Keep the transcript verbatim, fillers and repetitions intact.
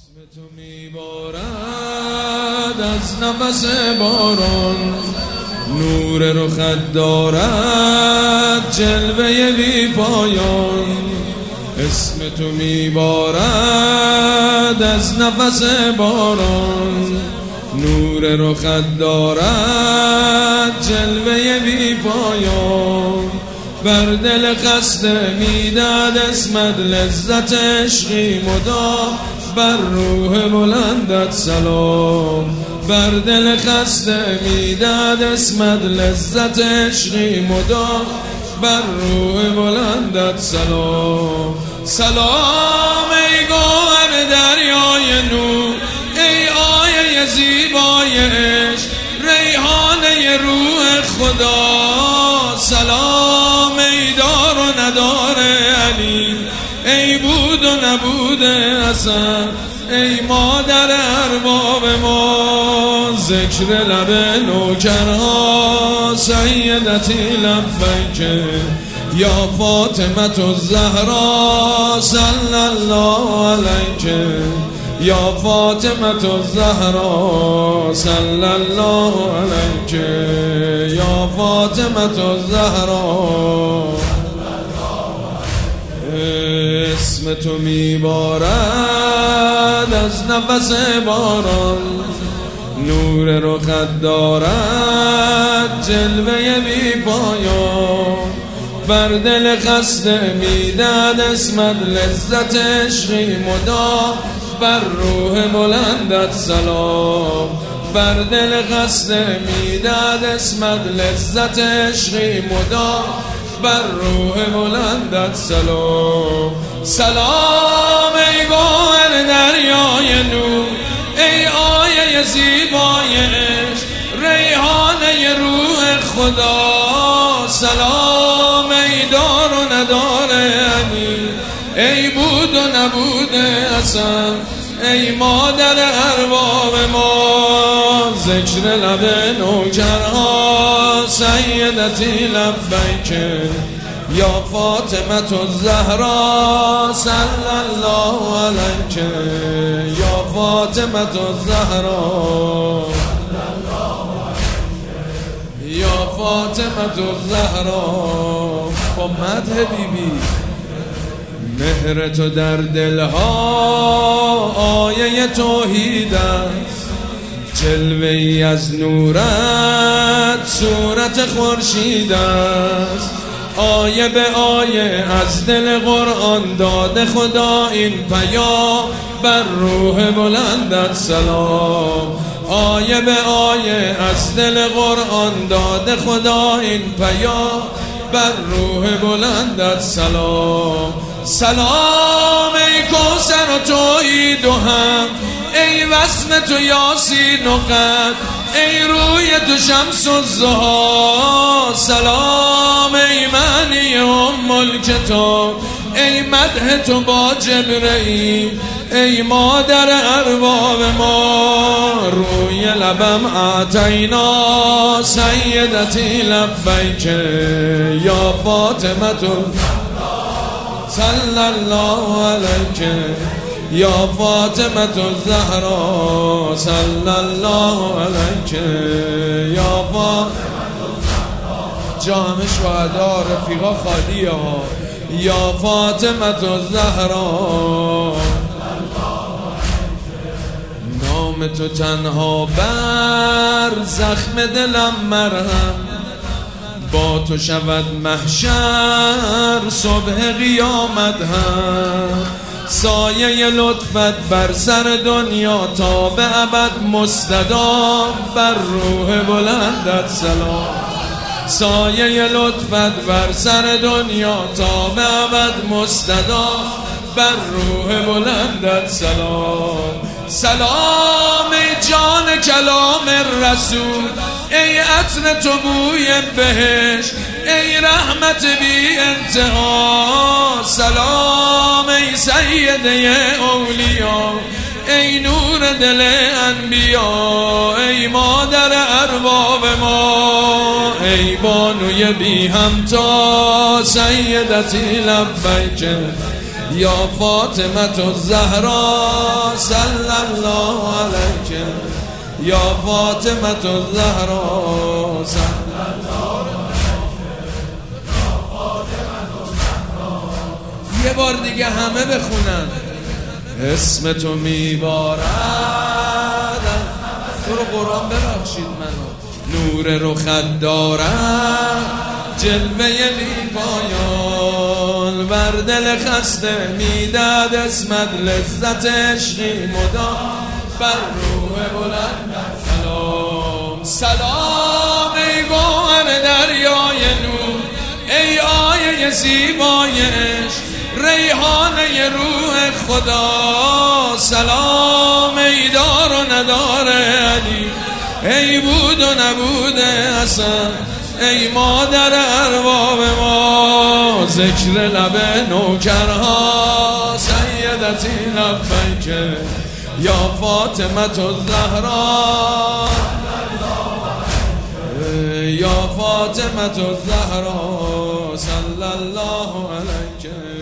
تو میبارد از نفس باران، نور رخت دارد جلوه بی پایان. اسم تو میبارد از نفس باران، نور رخت دارد جلوه بی پایان. بر دل خسته میداد اسمت لذت عشقی مدام، بر روح بلندت سلام. بر دل خسته میداد اسمت لذت عشقی مدام، بر روح بلندت سلام. سلام ای گوهر دریای نور، ای آیه زیبای عشق، ریحانه روح خدا. سلام ای دار و ندار علی، ای بود و نبود حسن، ای مادر ارباب ما. ذکر لب نوکرها سیدتی لبیک، یا فاطمة الزهرا صلی الله علیک، یا فاطمة الزهرا صلی الله علیک، یا فاطمة الزهرا. اسم تو میبارد از نفس باران، نور رخت دارد جلوه بی پایان. بر دل خسته میداد اسمت لذت عشقی مدام، بر روح بلندت سلام. بر دل خسته میداد اسمت لذت عشقی مدام، بر روح بلندت سلام. سلام ای گوهر دریای نور، ای آیه زیبای عشق، ریحانه روح خدا. سلام ای دار و ندار علی، ای بود و نبود حسن، ای مادر ارباب ما. ذکر لب نوکرها سیدتی لبیک، یا فاطمة الزهرا صلی الله علیک، یا فاطمة الزهرا، یا فاطمة الزهرا. با مدح بیبی مهر تو در دلها آیه توحید است، جلوه ای از نورت صورت خورشید است. آیه به آیه از دل قرآن داده خدا این پیام، بر روح بلندت سلام. آیه به آیه از دل قرآن داده خدا این پیام، بر روح بلندت سلام. سلام ای کوثر و تویی دو هم، ای وصف تو یاسین و قد، ای روی تو شمس الضحی. سلام ای معنی ام الکتاب، ای مدح تو با جبرئیل، ای مادر ارباب ما. روی لبم اعطینا سیدتی لبیک، یا فاطمة صلی الله علیک، یا فاطمة الزهرا صلی الله علیک، یا فاطمة الزهرا. جام شهدا رفیقا خالیه ها. یا فاطمة الزهرا. نام تو تنها بر زخم دلم مرهم، با تو شود محشر صبح قیامت هم. سایه لطفت بر سر دنیا تا به ابد مستدام، بر روح بلندت سلام. سایه لطفت بر سر دنیا تا به ابد مستدام، بر روح بلندت سلام. سلام ای جان کلام رسول، ای عطر تو بوی بهشت، ای رحمت بی انتها. سلام ای سیده اولیا، ای نور دل انبیا، ای مادر ارباب ما. ای بانوی بی همتا سیدتی لبیک، یا فاطمه الزهرا صلی الله علیک یا فاطمه الزهرا صلی الله علیک. یه بار دیگه همه بخونن اسم تو میبارد. تو رو قرآن ببخشید منو. نور رخت دارد جلوه لیپایان، بر دل خسته میداد اسمت لذت عشقی مدام، بر روح بلند سلام. سلام ای گوهر دریای نور، ای آیه زیبای عشق، ریحانه روح خدا. سلام ای دار و ندار علی، ای بود و نبود حسن، ای مادر ارباب ما. ذکر لب نوکرها سیدتی لبیک یا فاطمه الزهرا، یا فاطمه الزهرا صلی الله علیک.